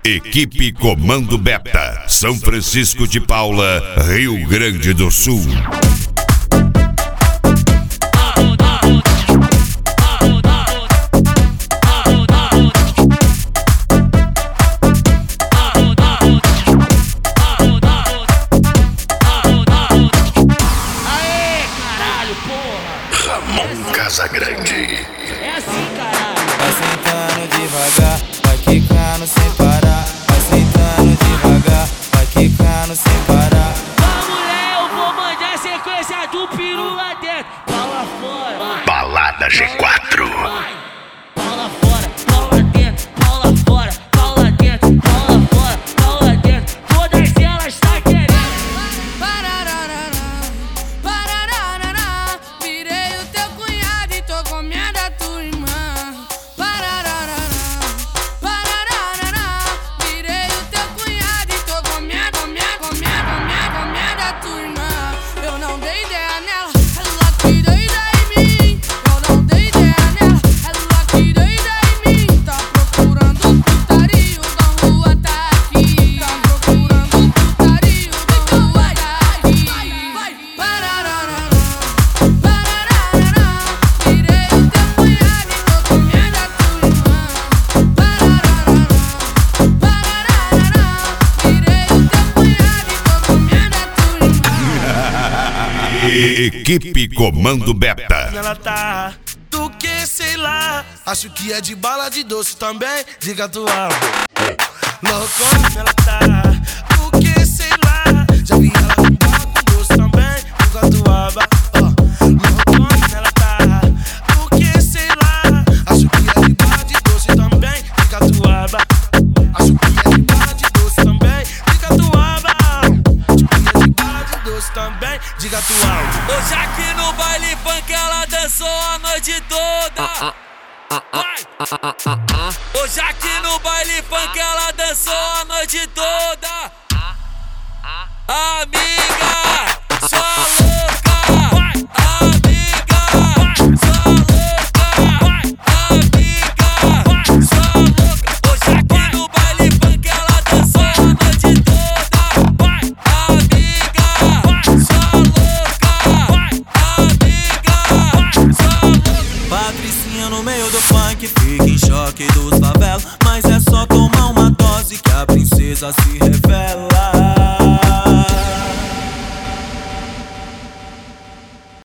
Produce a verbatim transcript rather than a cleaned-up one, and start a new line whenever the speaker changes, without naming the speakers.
Equipe Comando Beta, São Francisco de Paula, Rio Grande do Sul.
Ramon Casagrande.
É assim, caralho.
Vai sentando devagar, vai quicando sem parar. Vai sentando devagar, vai quicando sem parar.
Vamos, mulher, eu vou mandar a sequência do peru lá dentro. Paula fora, vai.
Balada G quatro.
Vai. Paula fora, Paula dentro, Paula fora, Paula dentro, Paula fora, Paula dentro. Todas elas tá querendo.
Virei o teu cunhado e tô comendo a tua irmã. Virei o teu cunhado e tô comendo, comendo, comendo, comendo, comendo a tua irmã. Eu não dei ideia nela, ela que deu ideia em mim. Eu não dei ideia nela, ela que deu ideia em mim. Tá procurando putaria, da rua tá aqui. Tá procurando putaria, da rua tá aqui. Parararara, parararara. Virei o teu cunhado e tô comendo a tua irmã. Parararara, parararara. Virei o teu cunhado e tô comendo a tua irmã.
Equipe Comando Beta.
Ela tá do que sei lá. Acho que é de bala de doce também. Diga tua loucona, ela tá do que sei lá. Já vi ela com bala com doce também. Diga tua loucona, ela tá do que sei lá. Acho que é de bala de doce também. Diga tua acho que é de bala de doce também. Diga tua acho que é de bala de doce também. Diga tua.
Hoje aqui no baile funk ela dançou a noite toda. Vai. Hoje aqui no baile funk ela dançou a noite toda. Amiga, sua louca. Vai. Amiga, sua louca. Vai. Amiga, sua louca. Hoje aqui no baile funk ela dançou a noite toda. Vai. Amiga, sua louca. Vai. Amiga, sua louca.
Patricinha no meio do funk, fica em choque dos favelas. Mas é só tomar uma dose que a princesa se